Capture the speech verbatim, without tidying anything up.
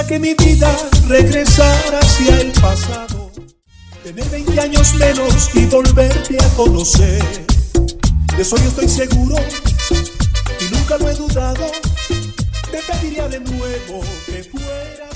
quisiera que mi vida regresara hacia el pasado, tener veinte años menos y volverte a conocer. De eso yo estoy seguro y nunca lo he dudado. Te pediría de nuevo que fuera